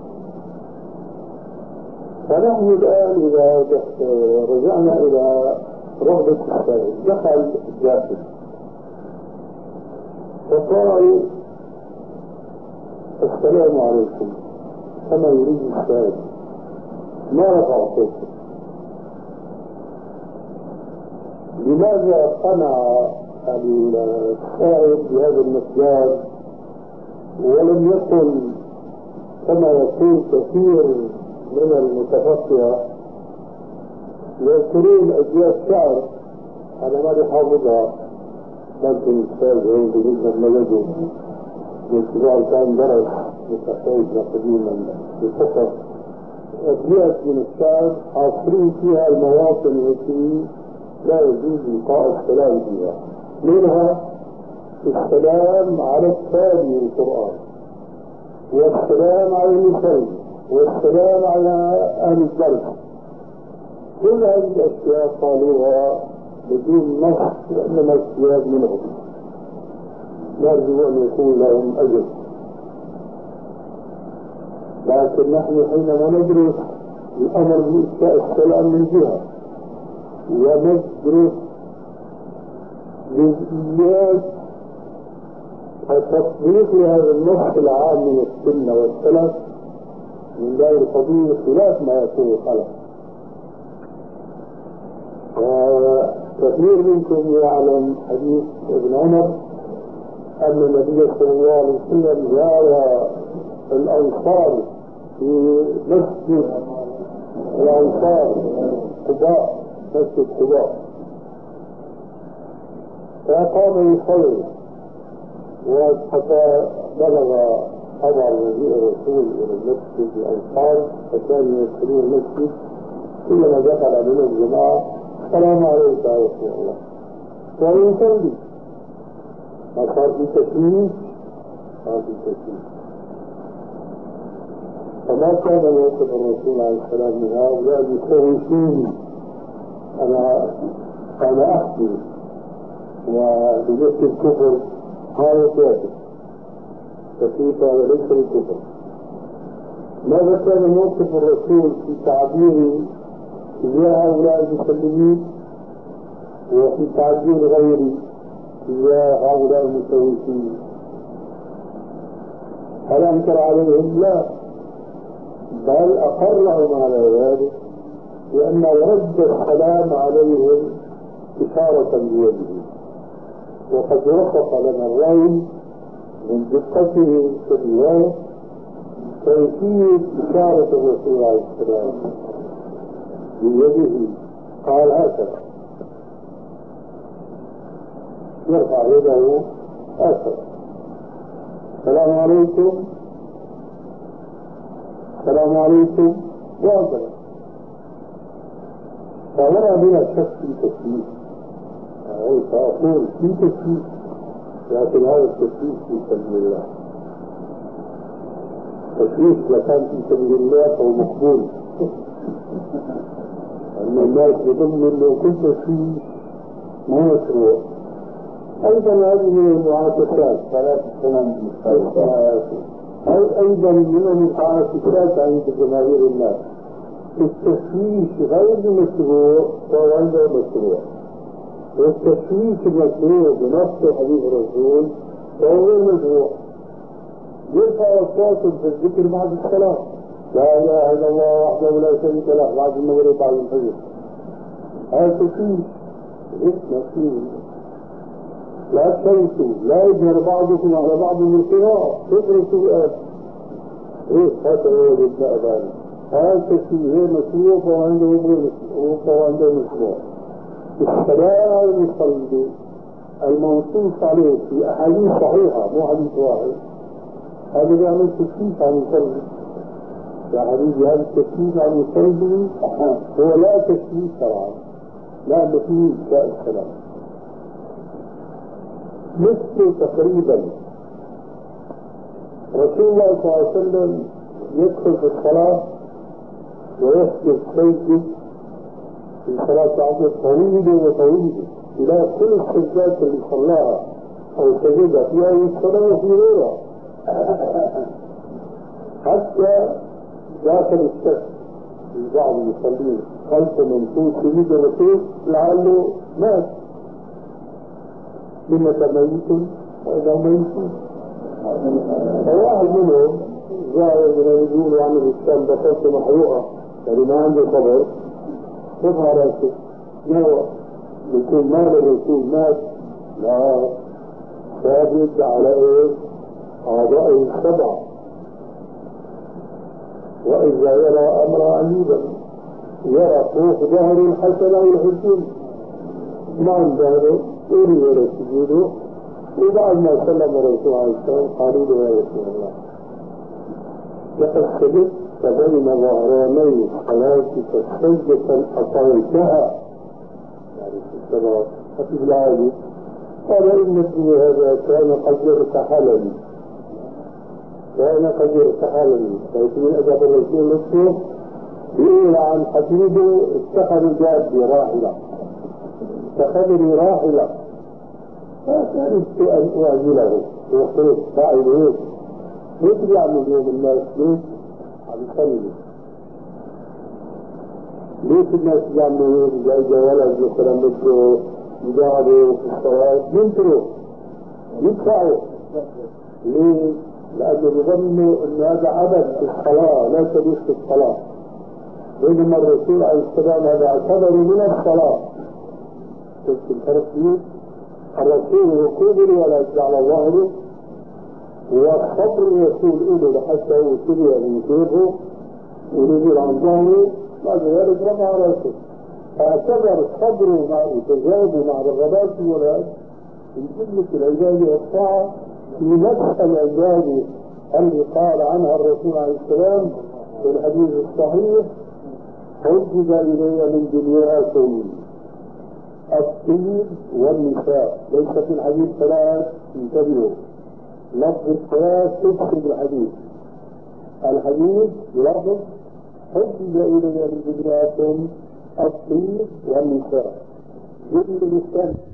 فنحن الآن إذا رجعنا إلى رغبة السائل دخل الداخل فقال السلام عليكم كما يريد السائل ما رفع صوته لماذا قنع السائل بهذا المقدار ولم يقل كما يقول كثير من المتفقهة يذكرون أبيات شعر أنا ما بحافظها لكن الأستاذ هيك جدا مجده باعتبار كان درس متفقه قديما في الفقه أبيات من الشعر حاصرين فيها المواطن التي لا يجوز إلقاء السلام فيها، منها السلام على التالي القرآن، والسلام على المصلي، والسلام على أهل الدرس. كل هذه الأشياء قالوها بدون نص، وإنما اجتهاد منهم، نرجو أن يكون لهم أجر. لكن نحن حينما ندرس الأمر بإفشاء السلام من جهة، وندرس جزئيات التطبيق لهذا النص العام من السنة والسلف من دائرة القضية خلاف ما يكون خلق. كثير منكم يعلم حديث ابن عمر أن النبي صلى الله عليه وسلم زار الأنصار في مسجد الأنصار قباء، مسجد قباء، فقام يصلي، وحتى بلغ خبر مجيء الرسول إلى المسجد الأنصار فكانوا يدخلون المسجد، كلما دخل عليهم الجماعة السلام عليك يا رسول الله، وهو يصلي. ما صار في تشويش، صار في تشويش. فما كان موقف الرسول عليه السلام من هؤلاء يشوشوني أنا أحكي وبجهة الكفر، هذا كافر كيف وليس الكفر. ماذا كان موقف الرسول في تعبيره تجاه هؤلاء المسلمين وفي تعبير غيره تجاه هؤلاء المشوشين؟ هل أنكر عليهم؟ لا، بل أقرهم على ذلك، لأن رد السلام عليهم إشارة بيده. وقد وصف لنا الرأي من دقته في الرواية كيفية إشارة الرسول عليه السلام بيده. قال هكذا، يرفع يده هكذا، السلام عليكم، السلام عليكم، وهكذا. فورى بلا شك في تشويش، فأقول في تشويش، لكن هذا التشويش في سبيل الله. تشويش لكان في سبيل الله فهو مقبول، أن الناس يظن أنه كل تشويش ما مشروع. أيضا هذه من المعاكسات، أيضا من المعاكسات عند جماهير الناس. التشويش غير مشروع وغير مشروع، والتشويش المشروع بنص حديث الرسول وهو غير مشروع. يرفع أصواتهم في الذكر بعد الصلاة، لا إله إلا الله وحده لا شريك له، بعد المغرب بعد الفجر، هذا تشويش غير مشروع. لا تنسوا، لا يجهر بعضكم على بعض بالقراءة، تدرسوا هذا هو الإبداء ذلك. هذا التشويش غير مشروع فهو عندهم غير مشروع، فهو عندهم مشروع. السلام على المصلي المنصوص عليه في أحاديث صحيحة مو حديث واحد، هذا بيعمل تشويش على المصلي. في حديث هذا التشويش على المصلي هو لا تشويش شرعا، لا فيه إنشاء السلام. مثل تقريبا رسول الله صلى الله عليه وسلم يدخل في الصلاة ويسجد سجد في صلاة عبد طويلة وطويلة إلى كل السجدات اللي صلاها أو سجدها في هذه الصلاة وفي غيرها، حتى داخل الشك في بعض المصلين خلف منصوص سجد الرسول لعله مات، إنك ميت وإنه ميت. فواحد منهم ظاهر من الرجول وعمل الشام بطلت محروقة يعني ما عنده خبر، رفع راسه نوى يكون مال الرسول مات، لا ثابت على ايه؟ أعضائه السبعة. وإذا يرى أمر عجيبا يرى فوق ظهر الحسن أو الحسين مع ظهره أريد سجوده، وبعد ما سلم الرسول عليه السلام قالوا له يا رسول الله لقد سجدت فبين ظهراني صلاتك سجدة أطلتها، يعني في الصلاة في العالي. قال إن ابني هذا كان قد ارتحلني، فإن أجاب الرسول نفسه يقول عن حفيده اتخذ جادي راحلة، اتخذني راحلة، فكرهت أن أعجله وقلت بعد هيك ليش بيعمل اليوم الناس؟ ليش؟ عم يسلموا، ليش الناس بيعملوا هيك؟ إذا ولد مثلا بده يجاهدوا في الصلاة ينطروا يدفعوا، ليه؟ لأنه بيظنوا أن هذا عبث في الصلاة لا تليق في الصلاة، بينما الرسول عليه السلام هذا اعتبره من الصلاة. شفت الفرق فيه؟ الرسول يقول ولا يجعل على ظهره، والصبر الرسول له لحتى هو سريع من جيبه ونزل عن ظهره، بعد ذلك رفع راسه، فاعتبر صبره مع وتجاوبه مع رغبات الولاد من جملة العبادة والطاعة في نفس العبادة اللي قال عنها الرسول عليه السلام في الحديث الصحيح: حجب إلي من دنياكم الطيب والنساء. ليس في الحديث ثلاث، انتبهوا، لفظ الثلاث تفسد الحديث. الحديث لفظ حجب إلي من دنياكم الطيب والنساء. جميل الإسلام